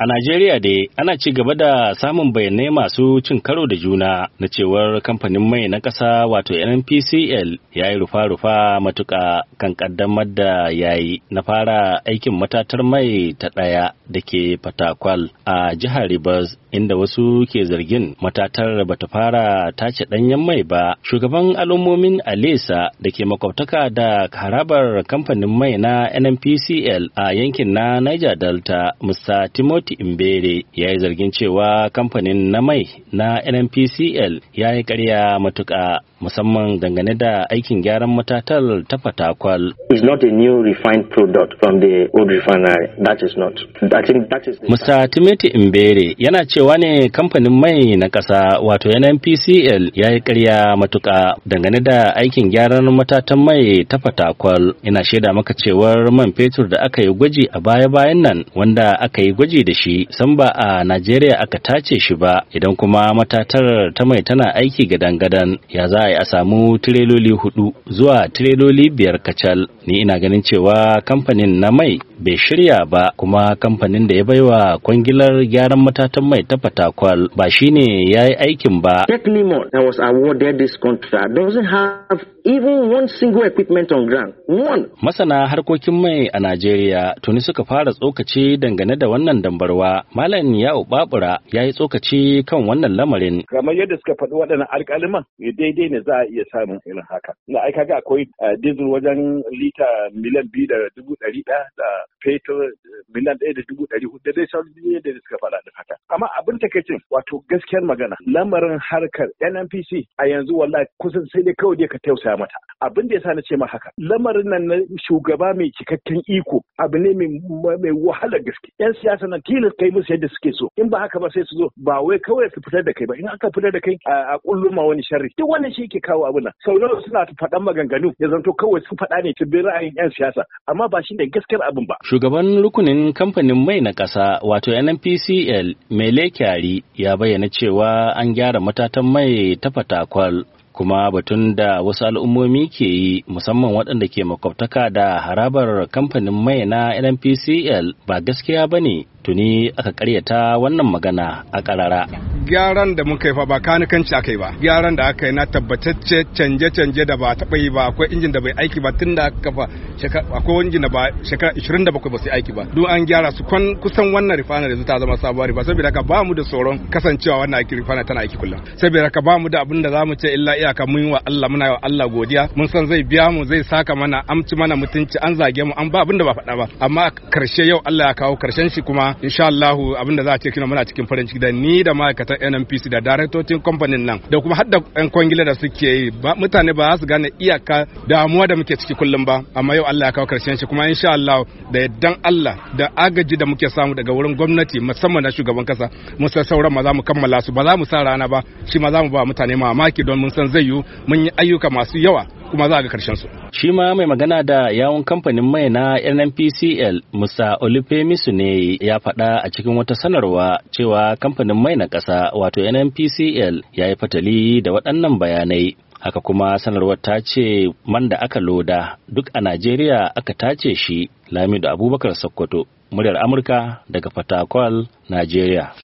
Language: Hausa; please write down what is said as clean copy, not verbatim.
A Najeriya dai ana ci gaba da samun bayanai masu cin karo da juna na cewar kamfanin mai na ƙasa wato NNPCL ya yi rufa-rufa matuƙa kan ƙaddamar da yayi na fara aikin matatar mai ta ɗaya da ke Fatakwal a jihar Rivers, inda wasu ke zargin matatar bata fara tace ɗanyen mai ba. Shugaban al'ummomin Alesa da ke makwabtaka da harabar kamfanin mai na NNPCL a yankin na Niger Delta, Mr. Timothy Imbere, ya yi zargin cewa kamfanin na mai na NNPCL ya yi ƙarya matuƙa, musamman dangane da aikin gyaran matatar ta Fatakwal. It's not a new refined product from the old refinery. That is not. I think that is. Mr. Timothy Imbere yana cewa ne kamfanin mai na ƙasa wato NNPCL ya yi ƙarya matuƙa dangane da aikin gyaran matatan mai ta Fatakwal. Ina shaida maka cewar man fetur da aka yi gwaji a baya-bayan nan wanda aka yi gwaji da shi san ba a Najeriya aka tace shi ba, idan kuma matatar ta mai tana aiki gadan-gadan ya za a samu tireloli 4 zuwa tireloli 5 kacal. Ni ina ganin cewa kamfanin na mai bai shirya ba, kuma kamfanin da ya baiwa kwangilar gyaran matatan mai ta Fatakwal ba shine ya yi aikin ba. Technimont that was awarded this contract doesn't have even one single equipment on ground. One. Masana harkokin mai a Najeriya tuni suka fara tsokaci dangane da wannan dambarwa. Malam Ya'u Babura ya yi tsokaci kan wannan lamarin. Kamar yadda suka faɗi waɗannan alƙaliman daidai ne za a iya samun irin haka. Na ai kaga akwai diesel wajen lita miliyan 2.100 da fetur miliyan 1.400 da dai sauran yadda suka faɗa da haka. Amma abin takaicin wato gaskiyar magana lamarin harkar NNPC a yanzu wallahi kusan sai dai kawai ka tausaya mata. Abin da yasa na ce ma haka lamarin nan na shugaba mai cikakken iko abu ne mai wahalar gaske. Yan siyasa nan tilas kai musu yadda suke so, in ba haka ba sai su zo ba wai kawai su fitar da kai ba, in aka fitar da kai a kulluma wani sharri. Duk wannan shi ke kawo abin nan. Sau nawa suna faɗan maganganu ya zanto kawai su faɗa ne su bi ra'ayin yan siyasa, amma ba shi ne gaskiyar abin ba. Shugaban rukunin kamfanin mai na ƙasa wato NNPCL Mele Kyari ya bayyana cewa an gyara matatan mai ta Fatakwal, kuma batun da wasu al'ummomi ke yi musamman waɗanda ke makwabtaka da harabar kamfanin mai na NNPCL ba gaskiya ba ne. Tuni aka karyata wannan magana a ƙarara. Gyaran da muka yi fa ba kanikanci aka yi ba, gyaran da aka yi na tabbatacce canje-canje da ba taɓa yi ba. Akwai injin da bai aiki ba tun da aka kafa, akwai injin da ba shekara 27 ba su aiki ba, duk an gyara su. Kusan wannan refinery ta zama sabuwar rifa, saboda haka ba mu da tsoron kasancewa wannan aiki refinery tana aiki kullum. Saboda haka ba mu da abin da za mu ce illa iyaka mun yi wa Allah, muna yi wa Allah godiya, mun san zai biya mu, zai saka mana, amci mana mutunci, an zage mu, an ba abin da ba faɗa ba, amma karshe yau Allah ya kawo karshen shi, kuma insha Allah abin da za a ce kina muna cikin farin ciki da ni da ma'aikatan NNPC da daraktocin kamfanin nan da kuma hadda yan kwangila da suke yi. Mutane ba za su gane iyaka damuwa da muke ciki kullum ba, amma yau Allah ya kawo karshen shi, kuma insha Allah da yaddan Allah da agaji da muke samu daga wurin gwamnati musamman na shugaban kasa, mun san sauran ma za mu kammala su, ba za mu sa rana ba, shi ma za mu ba mutane mamaki don mun san zai yi mun yi ayyuka masu yawa kuma za a ga karshen su. Shi ma mai magana da yawun kamfanin mai na NNPCL Musa Olufemisu ne ya faɗa a cikin wata sanarwa cewa kamfanin mai na ƙasa wato NNPCL ya yi fatali da waɗannan bayanai. Haka kuma sanarwar ta ce man da aka loda duk a Najeriya aka tace shi. Lamido Abubakar Sokoto, muryar Amurka daga Fatakwal, Najeriya.